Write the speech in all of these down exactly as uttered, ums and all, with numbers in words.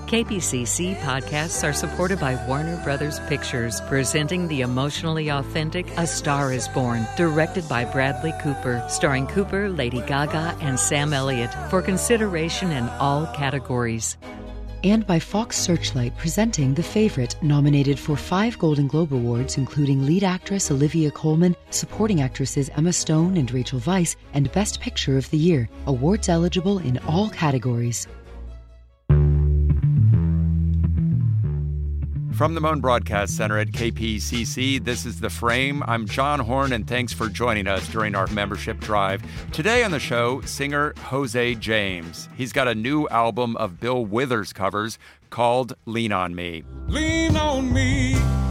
K P C C podcasts are supported by Warner Brothers Pictures, presenting the emotionally authentic A Star is Born, directed by Bradley Cooper, starring Cooper, Lady Gaga, and Sam Elliott, for consideration in all categories. And by Fox Searchlight, presenting The Favorite, nominated for five Golden Globe Awards, including lead actress Olivia Colman, supporting actresses Emma Stone and Rachel Weisz, and Best Picture of the Year. Awards eligible in all categories. From the Moan Broadcast Center at K P C C, this is The Frame. I'm John Horn, and thanks for joining us during our membership drive. Today on the show, singer Jose James. He's got a new album of Bill Withers covers called Lean on Me. Lean on me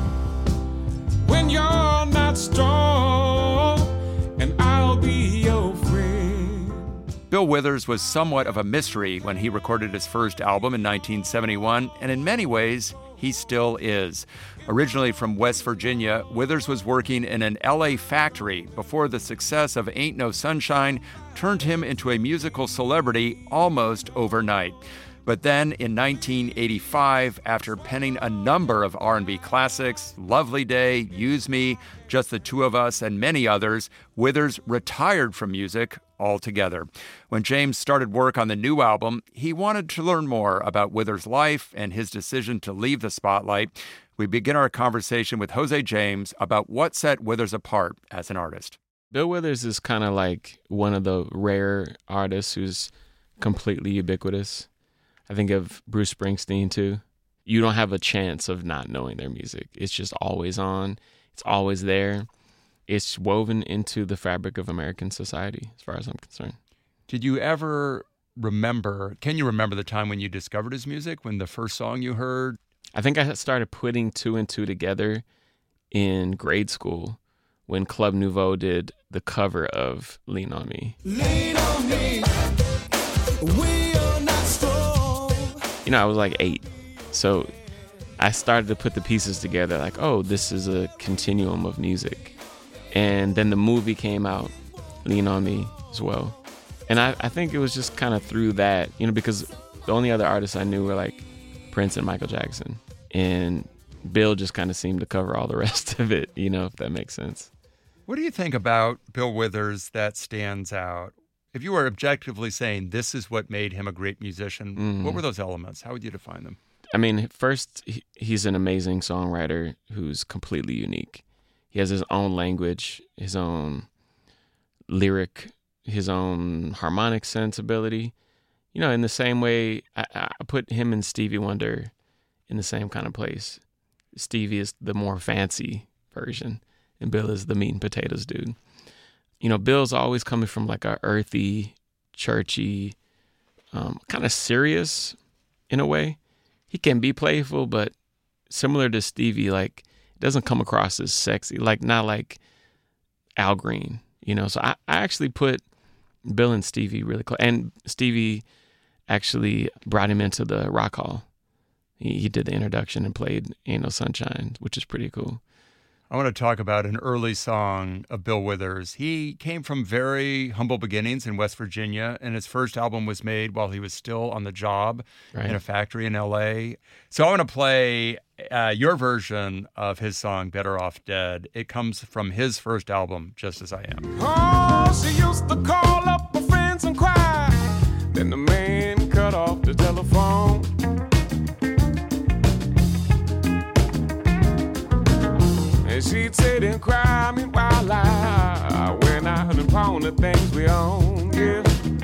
when you're not strong, and I'll be your friend. Bill Withers was somewhat of a mystery when he recorded his first album in nineteen seventy-one, and in many ways, he still is. Originally from West Virginia, Withers was working in an L A factory before the success of Ain't No Sunshine turned him into a musical celebrity almost overnight. But then in nineteen eighty-five, after penning a number of R and B classics, Lovely Day, Use Me, Just the Two of Us, and many others, Withers retired from music altogether. When James started work on the new album, he wanted to learn more about Withers' life and his decision to leave the spotlight. We begin our conversation with Jose James about what set Withers apart as an artist. Bill Withers is kind of like one of the rare artists who's completely ubiquitous. I think of Bruce Springsteen, too. You don't have a chance of not knowing their music. It's just always on. It's always there. It's woven into the fabric of American society, as far as I'm concerned. Did you ever remember, can you remember the time when you discovered his music, when the first song you heard? I think I started putting two and two together in grade school when Club Nouveau did the cover of Lean on Me. Lean on me, we are not strong. You know, I was like eight. So I started to put the pieces together like, oh, this is a continuum of music. And then the movie came out, Lean on Me, as well. And I, I think it was just kind of through that, you know, because the only other artists I knew were like Prince and Michael Jackson. And Bill just kind of seemed to cover all the rest of it, you know, if that makes sense. What do you think about Bill Withers that stands out? If you were objectively saying this is what made him a great musician, mm. what were those elements? How would you define them? I mean, first, he, he's an amazing songwriter who's completely unique. He has his own language, his own lyric, his own harmonic sensibility. You know, in the same way, I, I put him and Stevie Wonder in the same kind of place. Stevie is the more fancy version, and Bill is the meat and potatoes dude. You know, Bill's always coming from like a earthy, churchy, um, kind of serious in a way. He can be playful, but similar to Stevie, like, it doesn't come across as sexy, like not like Al Green, you know. So I, I actually put Bill and Stevie really close. And Stevie actually brought him into the Rock Hall. He, he did the introduction and played Ain't No Sunshine, which is pretty cool. I want to talk about an early song of Bill Withers. He came from very humble beginnings in West Virginia, and his first album was made while he was still on the job right. in a factory in L A. So I want to play uh, your version of his song, Better Off Dead. It comes from his first album, Just As I Am. Oh, she used to call up her friends and cry. Then the man cut off the telephone. And she'd sit and cry me while I went out and pawned the things we own, yeah.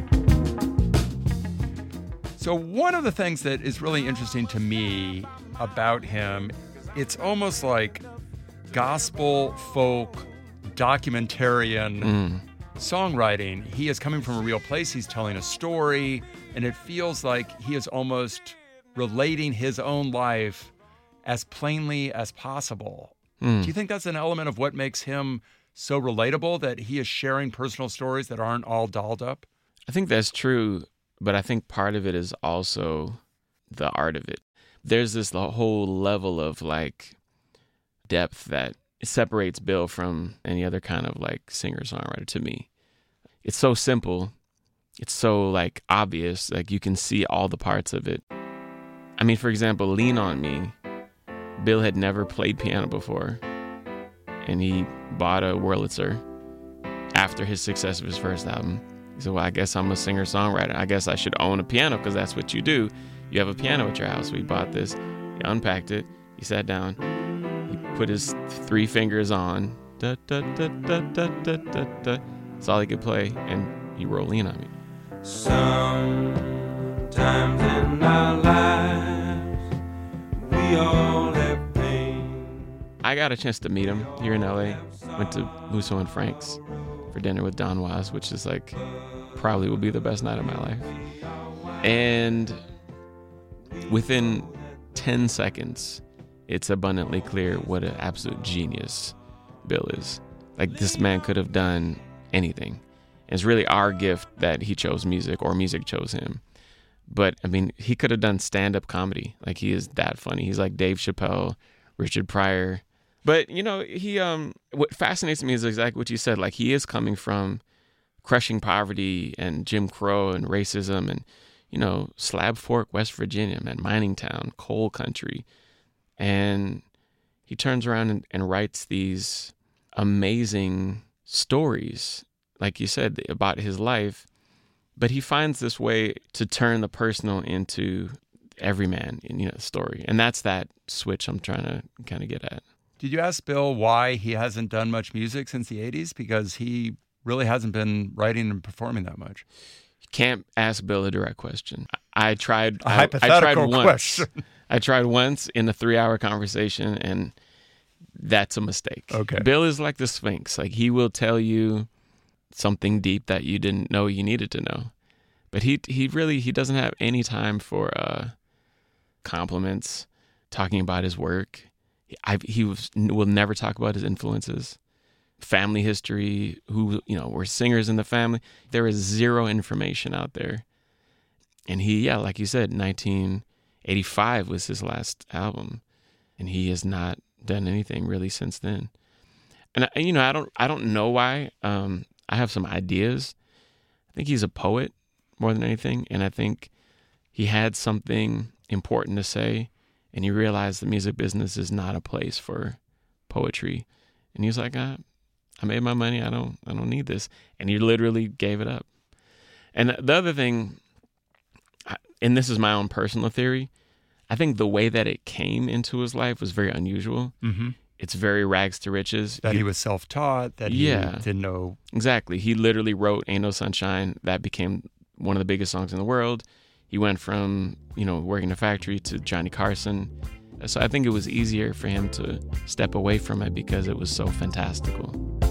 So one of the things that is really interesting to me about him, it's almost like gospel, folk, documentarian mm. songwriting. He is coming from a real place. He's telling a story, and it feels like he is almost relating his own life as plainly as possible. Mm. Do you think that's an element of what makes him so relatable, that he is sharing personal stories that aren't all dolled up? I think that's true, but I think part of it is also the art of it. There's this whole level of like depth that separates Bill from any other kind of like singer-songwriter to me. It's so simple. It's so like obvious. Like you can see all the parts of it. I mean, for example, Lean on Me. Bill had never played piano before, and he bought a Wurlitzer after his success of his first album. He said, well, I guess I'm a singer-songwriter. I guess I should own a piano because that's what you do. You have a piano at your house. So he bought this. He unpacked it. He sat down. He put his three fingers on. Da, da, da, da, da, da, da, da. That's all he could play, and he wrote Lean on Me. Sometimes in our lives, we all have pain. I got a chance to meet him here in L A. Went to Musso and Frank's for dinner with Don Was, which is like probably will be the best night of my life. And within ten seconds, it's abundantly clear what an absolute genius Bill is. Like, this man could have done anything. It's really our gift that he chose music, or music chose him. But I mean, he could have done stand-up comedy. Like, he is that funny. He's like Dave Chappelle, Richard Pryor. But, you know, he um what fascinates me is exactly what you said. Like, he is coming from crushing poverty and Jim Crow and racism and, you know, Slab Fork, West Virginia, man, mining town, coal country. And he turns around and, and writes these amazing stories, like you said, about his life. But he finds this way to turn the personal into everyman in, you know, story. And that's that switch I'm trying to kind of get at. Did you ask Bill why he hasn't done much music since the eighties? Because he really hasn't been writing and performing that much. You can't ask Bill a direct question. I, I tried. A I, hypothetical I tried once. question. I tried once in a three-hour conversation, and that's a mistake. Okay. Bill is like the Sphinx. Like, he will tell you something deep that you didn't know you needed to know. But he he really, he doesn't have any time for uh, compliments, talking about his work. I, he was, will never talk about his influences, family history, who, you know, were singers in the family. There is zero information out there. And he, yeah, like you said, nineteen eighty-five was his last album, and he has not done anything really since then. And, you know, I don't, I don't know why. Um, I have some ideas. I think he's a poet more than anything, and I think he had something important to say, and he realized the music business is not a place for poetry. And he was like, ah, I made my money. I don't, I don't need this. And he literally gave it up. And the other thing, and this is my own personal theory, I think the way that it came into his life was very unusual. Mm-hmm. It's very rags to riches. That he, he was self-taught, that yeah, he didn't know. Exactly. He literally wrote Ain't No Sunshine. That became one of the biggest songs in the world. He went from, you know, working in a factory to Johnny Carson. So I think it was easier for him to step away from it because it was so fantastical.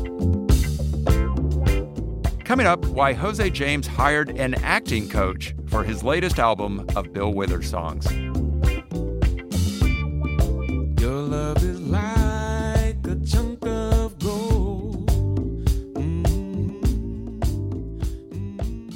Coming up, why Jose James hired an acting coach for his latest album of Bill Withers songs. Your love is like a chunk of gold. Mm-hmm. Mm-hmm.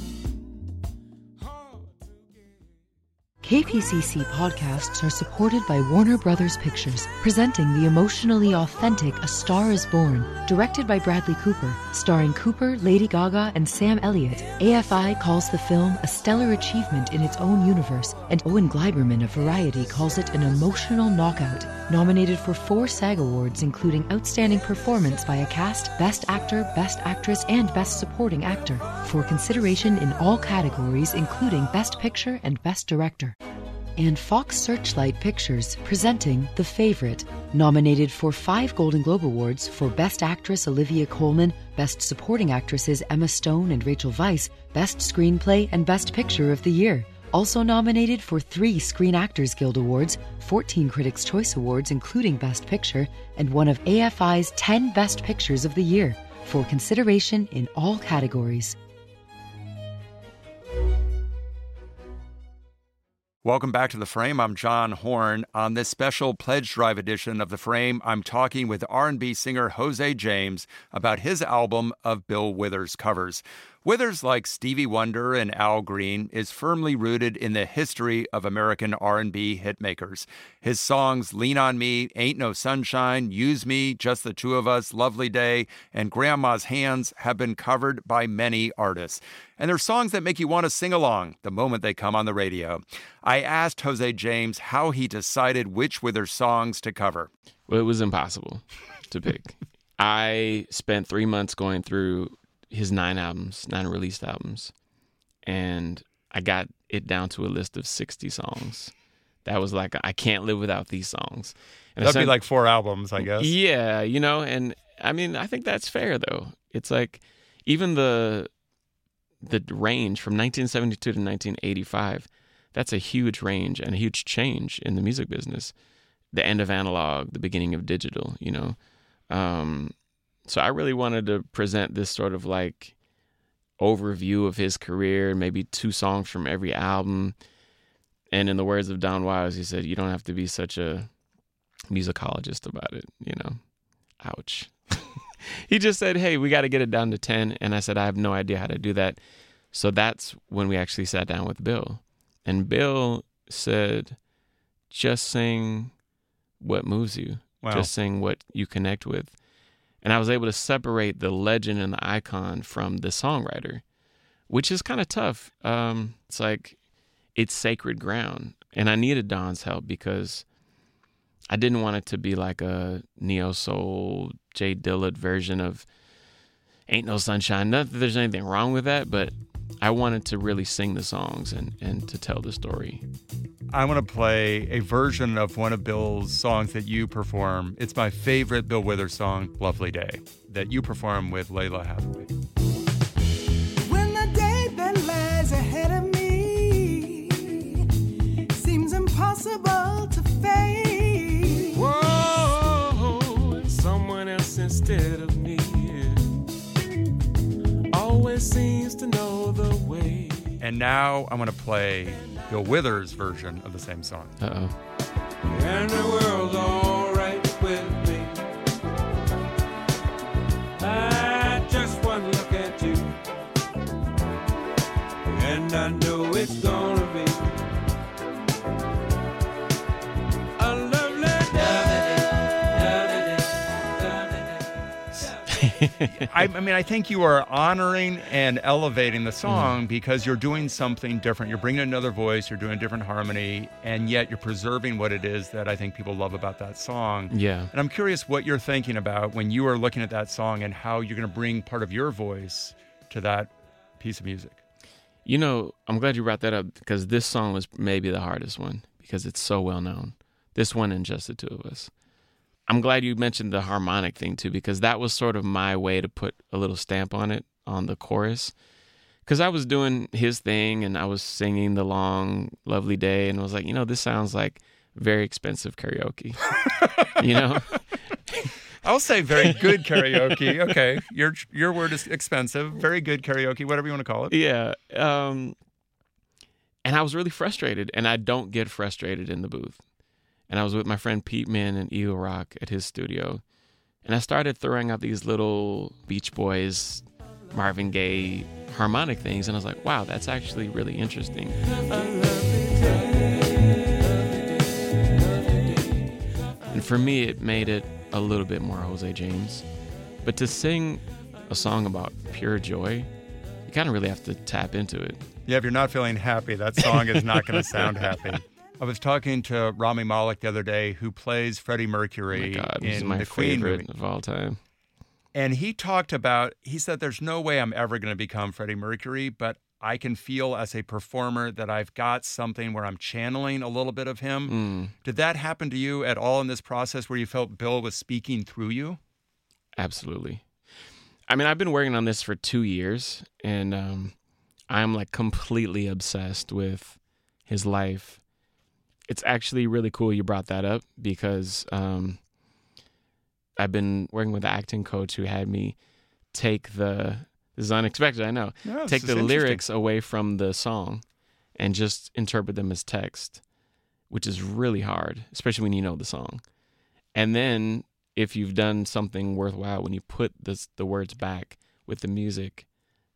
K P C C podcasts are supported by Warner Brothers Pictures, presenting the emotionally authentic A Star is Born, directed by Bradley Cooper, starring Cooper, Lady Gaga, and Sam Elliott. A F I calls the film a stellar achievement in its own universe, and Owen Gleiberman of Variety calls it an emotional knockout. Nominated for four SAG Awards, including Outstanding Performance by a Cast, Best Actor, Best Actress, and Best Supporting Actor, for consideration in all categories, including Best Picture and Best Director. And Fox Searchlight Pictures, presenting The Favorite, nominated for five Golden Globe Awards for Best Actress Olivia Colman, Best Supporting Actresses Emma Stone and Rachel Weisz, Best Screenplay, and Best Picture of the Year. Also nominated for three Screen Actors Guild Awards, fourteen Critics' Choice Awards including Best Picture, and one of A F I's ten Best Pictures of the Year, for consideration in all categories. Welcome back to The Frame. I'm John Horn. On this special Pledge Drive edition of The Frame, I'm talking with R and B singer Jose James about his album of Bill Withers covers. Withers, like Stevie Wonder and Al Green, is firmly rooted in the history of American R and B hitmakers. His songs Lean on Me, Ain't No Sunshine, Use Me, Just the Two of Us, Lovely Day, and Grandma's Hands have been covered by many artists. And they're songs that make you want to sing along the moment they come on the radio. I asked Jose James how he decided which Withers songs to cover. Well, it was impossible to pick. I spent three months going through his nine albums, nine released albums, and I got it down to a list of sixty songs. That was like, I can't live without these songs. And That'd be like four albums, I guess. Yeah, you know, and I mean, I think that's fair, though. It's like, even the the range from nineteen seventy-two to nineteen eighty-five, that's a huge range and a huge change in the music business. The end of analog, the beginning of digital, you know. Um, so I really wanted to present this sort of like overview of his career, maybe two songs from every album. And in the words of Don Wise, he said, you don't have to be such a musicologist about it, you know. Ouch. He just said, hey, we got to get it down to ten. And I said, I have no idea how to do that. So that's when we actually sat down with Bill. And Bill said, just sing what moves you. Wow. Just sing what you connect with. And I was able to separate the legend and the icon from the songwriter, which is kind of tough. Um, it's like, it's sacred ground. And I needed Don's help because I didn't want it to be like a neo-soul, Jay Dillard version of Ain't No Sunshine. Not that there's anything wrong with that, but I wanted to really sing the songs and, and to tell the story. I want to play a version of one of Bill's songs that you perform. It's my favorite Bill Withers song, Lovely Day, that you perform with Lalah Hathaway. When the day that lies ahead of me seems impossible to face. Whoa, someone else instead of me always seems to know the way. And now I want to play Bill Withers' version of the same song. Uh-oh. And the world's all right with me. I just one look at you, and I know it's gonna be a lovely day. I, I mean, I think you are honoring and elevating the song mm. because you're doing something different. You're bringing another voice, you're doing a different harmony, and yet you're preserving what it is that I think people love about that song. Yeah. And I'm curious what you're thinking about when you are looking at that song and how you're going to bring part of your voice to that piece of music. You know, I'm glad you brought that up because this song was maybe the hardest one because it's so well known. This one and Just the Two of Us. I'm glad you mentioned the harmonic thing too, because that was sort of my way to put a little stamp on it, on the chorus. Because I was doing his thing and I was singing the long, lovely day, and I was like, you know, this sounds like very expensive karaoke. You know? I'll say very good karaoke. Okay, your your word is expensive. Very good karaoke, whatever you want to call it. Yeah. Um, and I was really frustrated, and I don't get frustrated in the booth. And I was with my friend Pete Min and Eagle Rock at his studio. And I started throwing out these little Beach Boys, Marvin Gaye harmonic things. And I was like, wow, that's actually really interesting. And for me, it made it a little bit more Jose James. But to sing a song about pure joy, you kind of really have to tap into it. Yeah, if you're not feeling happy, that song is not going to sound happy. I was talking to Rami Malek the other day, who plays Freddie Mercury oh my God, in he's my the Queen favorite movie of all time. And he talked about, he said, there's no way I'm ever going to become Freddie Mercury, but I can feel as a performer that I've got something where I'm channeling a little bit of him. Mm. Did that happen to you at all in this process where you felt Bill was speaking through you? Absolutely. I mean, I've been working on this for two years, and um, I'm like completely obsessed with his life. It's actually really cool you brought that up because um, I've been working with an acting coach who had me take the, this is unexpected, I know, no, take the lyrics away from the song and just interpret them as text, which is really hard, especially when you know the song. And then if you've done something worthwhile, when you put this, the words back with the music,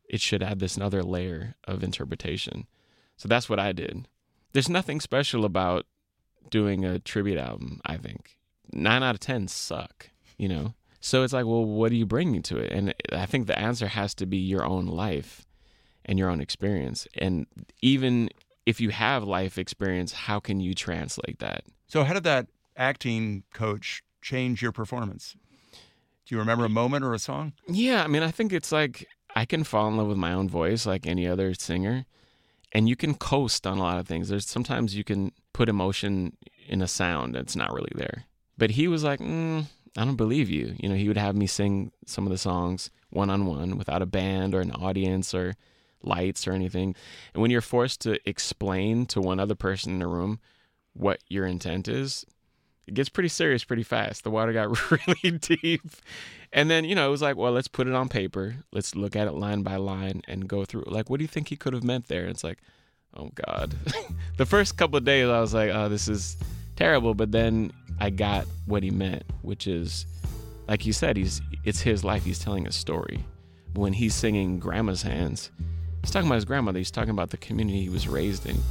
it should add this another layer of interpretation. So that's what I did. There's nothing special about doing a tribute album, I think. Nine out of ten suck, you know? So it's like, well, what are you bringing to it? And I think the answer has to be your own life and your own experience. And even if you have life experience, how can you translate that? So how did that acting coach change your performance? Do you remember a moment or a song? Yeah, I mean, I think it's like I can fall in love with my own voice like any other singer, and you can coast on a lot of things. There's sometimes you can put emotion in a sound that's not really there. But he was like, mm, I don't believe you. You know, he would have me sing some of the songs one-on-one without a band or an audience or lights or anything. And when you're forced to explain to one other person in the room what your intent is, it gets pretty serious pretty fast. The water got really deep. And then, you know, it was like, well, let's put it on paper. Let's look at it line by line and go through. Like, what do you think he could have meant there? And it's like, oh, God. The first couple of days, I was like, oh, this is terrible. But then I got what he meant, which is, like you said, he's it's his life. He's telling a story. When he's singing Grandma's Hands, he's talking about his grandmother. He's talking about the community he was raised in.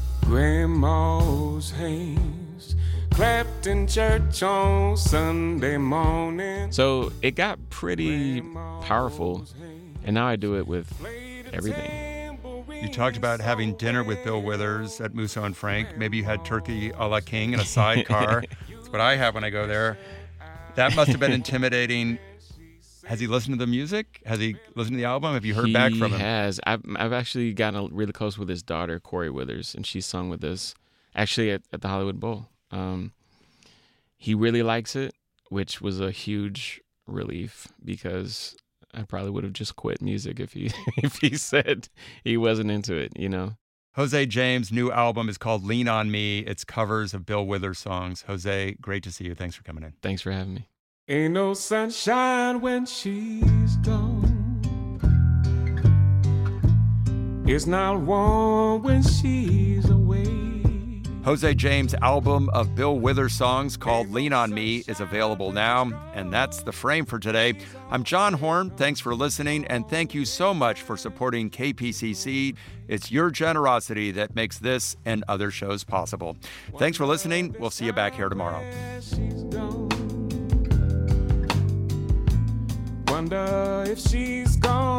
Grandma's hands clapped in church on Sunday morning. So it got pretty powerful, and now I do it with everything. You talked about having dinner with Bill Withers at Musso and Frank. Maybe you had turkey a la King in a sidecar. That's what I have when I go there. That must have been intimidating. Has he listened to the music? Has he listened to the album? Have you heard he back from him? He has. I've, I've actually gotten really close with his daughter, Corey Withers, and she sung with us actually at, at the Hollywood Bowl. Um, he really likes it, which was a huge relief because I probably would have just quit music if he if he said he wasn't into it, you know. Jose James' new album is called Lean on Me. It's covers of Bill Withers songs. Jose, great to see you. Thanks for coming in. Thanks for having me. Ain't no sunshine when she's gone. It's not warm when she's away. Jose James' album of Bill Withers songs called Lean on Me is available now, and that's The Frame for today. I'm John Horn. Thanks for listening, and thank you so much for supporting K P C C. It's your generosity that makes this and other shows possible. Thanks for listening. We'll see you back here tomorrow. Wonder if she's gone.